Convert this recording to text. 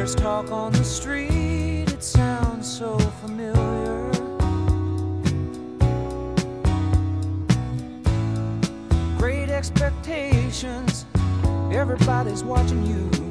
There's talk on the street, it sounds so familiar. Great expectations, everybody's watching you.